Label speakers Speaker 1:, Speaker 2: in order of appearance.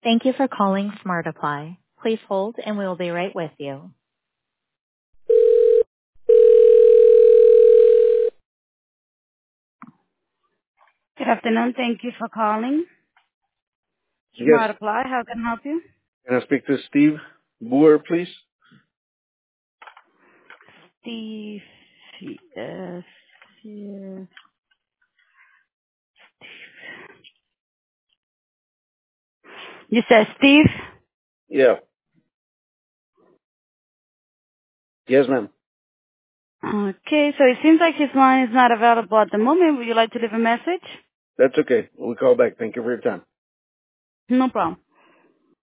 Speaker 1: Thank you for calling Smart Apply. Please hold, and we will be right with you. Good afternoon. Thank you for calling
Speaker 2: Yes.
Speaker 1: Smart Apply. How can I help you?
Speaker 2: Can I speak to Steve Boer, please?
Speaker 1: Steve, yes, yes. You said Steve?
Speaker 2: Yeah. Yes, ma'am.
Speaker 1: Okay, so it seems like his line is not available at the moment. Would you like to leave a message?
Speaker 2: That's okay. We'll call back. Thank you for your time.
Speaker 1: No problem.